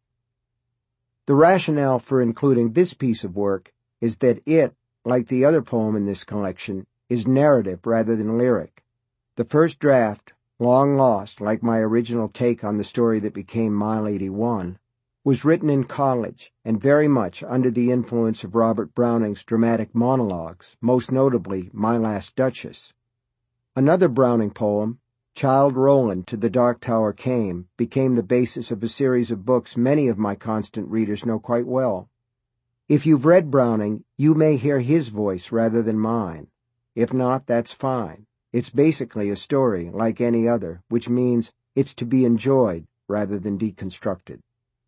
The rationale for including this piece of work is that it, like the other poem in this collection, is narrative rather than lyric. The first draft, long lost, like my original take on the story that became Mile eighty-one, was written in college and very much under the influence of Robert Browning's dramatic monologues, most notably My Last Duchess. Another Browning poem, Childe Roland to the Dark Tower Came, became the basis of a series of books many of my constant readers know quite well. If you've read Browning, you may hear his voice rather than mine. If not, that's fine. It's basically a story, like any other, which means it's to be enjoyed rather than deconstructed.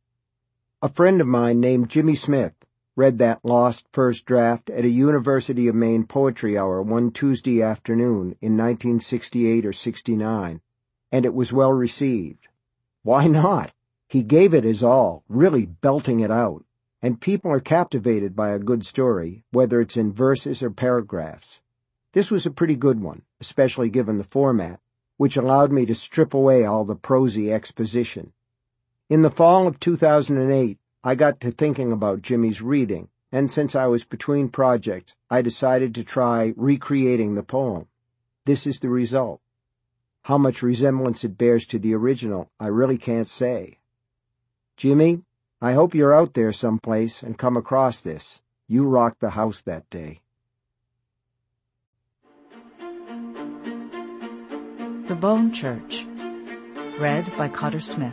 A friend of mine named Jimmy Smith read that lost first draft at a University of Maine poetry hour one Tuesday afternoon in nineteen sixty-eight or sixty-nine, and it was well received. Why not? He gave it his all, really belting it out, and people are captivated by a good story, whether it's in verses or paragraphs. This was a pretty good one, especially given the format, which allowed me to strip away all the prosy exposition. In the fall of two thousand eight, I got to thinking about Jimmy's reading, and since I was between projects, I decided to try recreating the poem. This is the result. How much resemblance it bears to the original, I really can't say. Jimmy, I hope you're out there someplace and come across this. You rocked the house that day. The Bone Church. Read by Cotter Smith.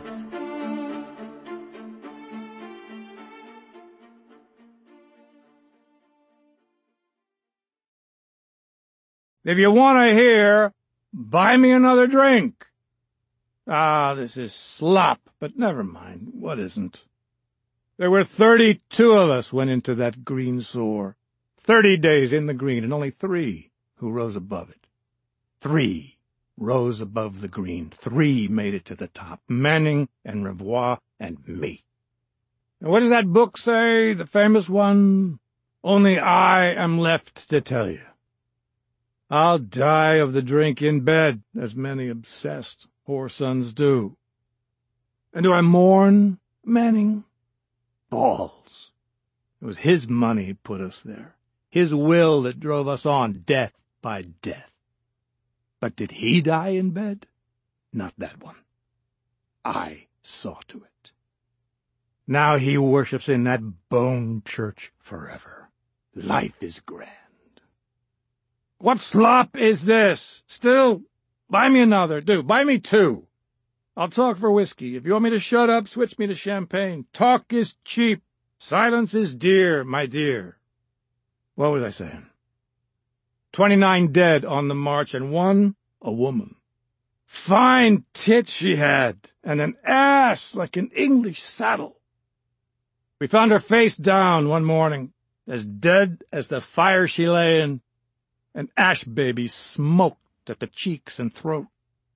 If you want to hear, buy me another drink. Ah, this is slop, but never mind, what isn't? There were thirty-two of us went into that green sore. Thirty days in the green, and only three who rose above it. Three rose above the green. Three made it to the top. Manning and Revoix and me. And what does that book say, the famous one? Only I am left to tell you. I'll die of the drink in bed, as many obsessed whoresons do. And do I mourn Manning? Balls. It was his money put us there, his will that drove us on, death by death. But did he die in bed? Not that one. I saw to it. Now he worships in that bone church forever. Life is grand. What slop is this? Still, buy me another. Do, buy me two. I'll talk for whiskey. If you want me to shut up, switch me to champagne. Talk is cheap. Silence is dear, my dear. What was I saying? Twenty-nine dead on the march, and one a woman. Fine tits she had, and an ass like an English saddle. We found her face down one morning, as dead as the fire she lay in. An ash baby smoked at the cheeks and throat.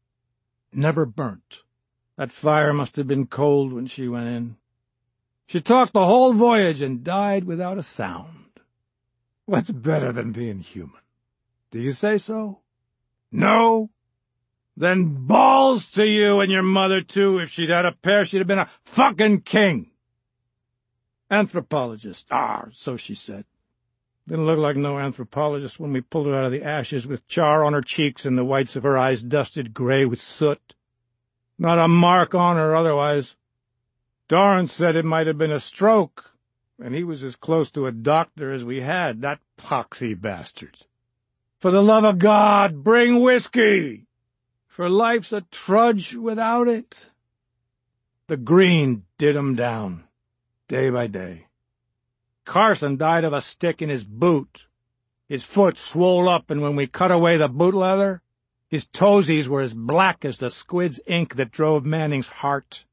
Never burnt. That fire must have been cold when she went in. She talked the whole voyage and died without a sound. What's better than being human? Do you say so? No? Then balls to you and your mother, too. If she'd had a pair, she'd have been a fucking king. Anthropologist. Ah, so she said. Didn't look like no anthropologist when we pulled her out of the ashes with char on her cheeks and the whites of her eyes dusted gray with soot. Not a mark on her otherwise. Dorrance said it might have been a stroke, and he was as close to a doctor as we had, that poxy bastard. For the love of God, bring whiskey, for life's a trudge without it. The green did 'em down, day by day. Carson died of a stick in his boot. His foot swole up, and when we cut away the boot leather, his toesies were as black as the squid's ink that drove Manning's heart.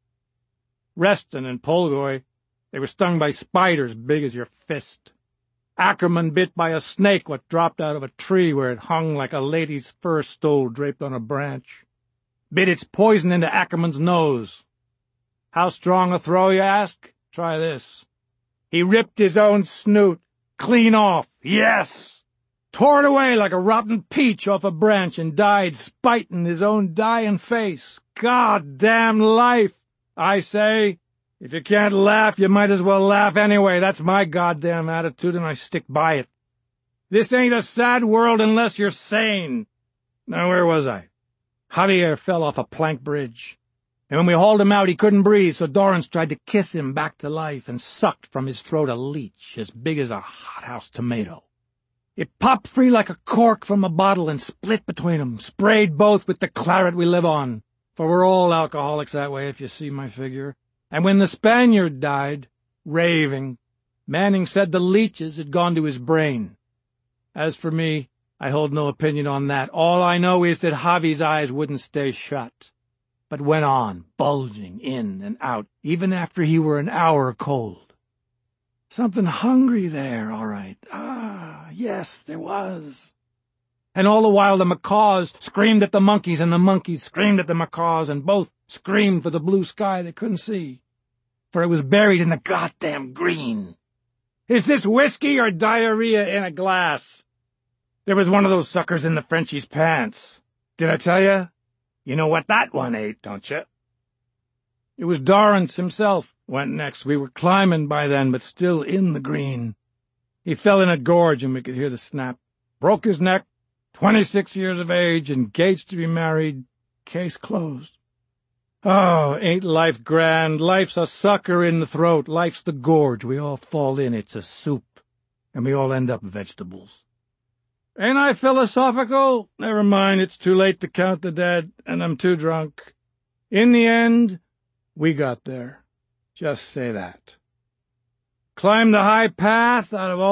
Reston and Polgoy, they were stung by spiders big as your fist. Ackerman bit by a snake what dropped out of a tree where it hung like a lady's fur stole draped on a branch. Bit its poison into Ackerman's nose. How strong a throw, you ask? Try this. He ripped his own snoot clean off, yes! Tore it away like a rotten peach off a branch and died spiting his own dying face. God damn life, I say. If you can't laugh, you might as well laugh anyway. That's my goddamn attitude, and I stick by it. This ain't a sad world unless you're sane. Now, where was I? Javier fell off a plank bridge. And when we hauled him out, he couldn't breathe, so Dorrance tried to kiss him back to life and sucked from his throat a leech as big as a hothouse tomato. It popped free like a cork from a bottle and split between 'em, sprayed both with the claret we live on, for we're all alcoholics that way, if you see my figure. And when the Spaniard died, raving, Manning said the leeches had gone to his brain. As for me, I hold no opinion on that. All I know is that Javi's eyes wouldn't stay shut, but went on, bulging in and out, even after he were an hour cold. Something hungry there, all right. Ah, yes, there was. And all the while the macaws screamed at the monkeys, and the monkeys screamed at the macaws, and both screamed for the blue sky they couldn't see, for it was buried in the goddamn green. Is this whiskey or diarrhea in a glass? There was one of those suckers in the Frenchie's pants. Did I tell you? You know what that one ate, don't you? It was Dorrance himself went next. We were climbing by then, but still in the green. He fell in a gorge, and we could hear the snap. Broke his neck, twenty-six years of age, engaged to be married, case closed. Oh, ain't life grand? Life's a sucker in the throat. Life's the gorge. We all fall in. It's a soup, and we all end up vegetables. Ain't I philosophical? Never mind, it's too late to count the dead, and I'm too drunk. In the end, we got there. Just say that. Climbed the high path out of all